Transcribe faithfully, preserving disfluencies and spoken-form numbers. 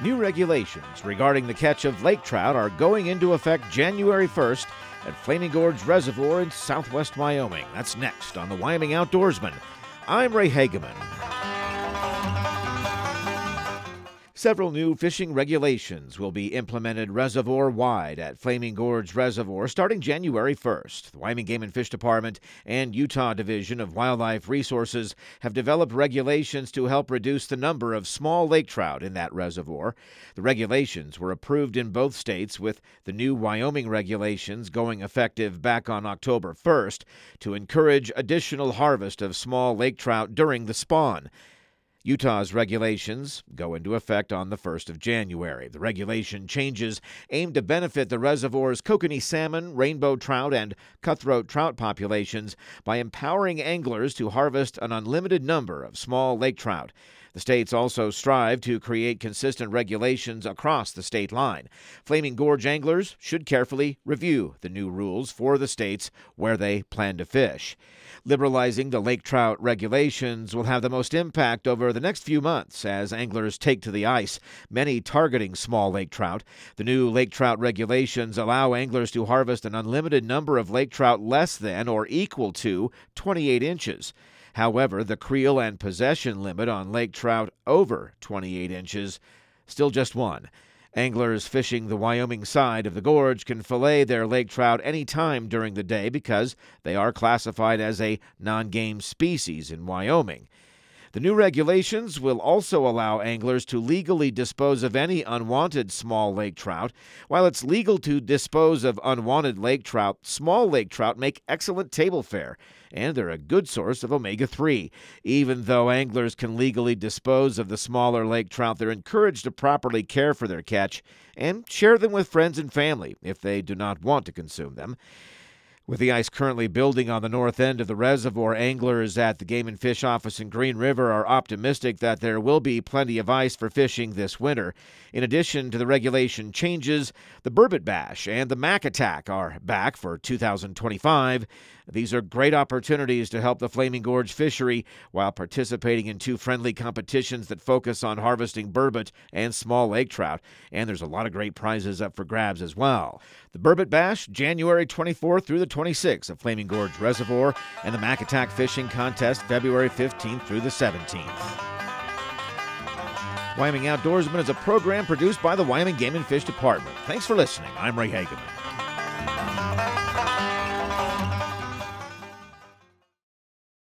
New regulations regarding the catch of lake trout are going into effect January first at Flaming Gorge Reservoir in southwest Wyoming. That's next on the Wyoming Outdoorsman. I'm Ray Hageman. Several new fishing regulations will be implemented reservoir-wide at Flaming Gorge Reservoir starting January first. The Wyoming Game and Fish Department and Utah Division of Wildlife Resources have developed regulations to help reduce the number of small lake trout in that reservoir. The regulations were approved in both states, with the new Wyoming regulations going effective back on October first to encourage additional harvest of small lake trout during the spawn. Utah's regulations go into effect on the first of January. The regulation changes aim to benefit the reservoir's kokanee salmon, rainbow trout, and cutthroat trout populations by empowering anglers to harvest an unlimited number of small lake trout. The states also strive to create consistent regulations across the state line. Flaming Gorge anglers should carefully review the new rules for the states where they plan to fish. Liberalizing the lake trout regulations will have the most impact over the next few months as anglers take to the ice, many targeting small lake trout. The new lake trout regulations allow anglers to harvest an unlimited number of lake trout less than or equal to twenty-eight inches. However, the creel and possession limit on lake trout over twenty-eight inches, still just one. Anglers fishing the Wyoming side of the gorge can fillet their lake trout any time during the day because they are classified as a non-game species in Wyoming. The new regulations will also allow anglers to legally dispose of any unwanted small lake trout. While it's legal to dispose of unwanted lake trout, small lake trout make excellent table fare, and they're a good source of omega three. Even though anglers can legally dispose of the smaller lake trout, they're encouraged to properly care for their catch and share them with friends and family if they do not want to consume them. With the ice currently building on the north end of the reservoir, anglers at the Game and Fish office in Green River are optimistic that there will be plenty of ice for fishing this winter. In addition to the regulation changes, the Burbot Bash and the Mac Attack are back for two thousand twenty-five. These are great opportunities to help the Flaming Gorge fishery while participating in two friendly competitions that focus on harvesting burbot and small lake trout. And there's a lot of great prizes up for grabs as well. The Burbot Bash, January twenty-fourth through the twenty-sixth at Flaming Gorge Reservoir, and the Mac Attack Fishing Contest, February fifteenth through the seventeenth. Wyoming Outdoorsman is a program produced by the Wyoming Game and Fish Department. Thanks for listening. I'm Ray Hageman.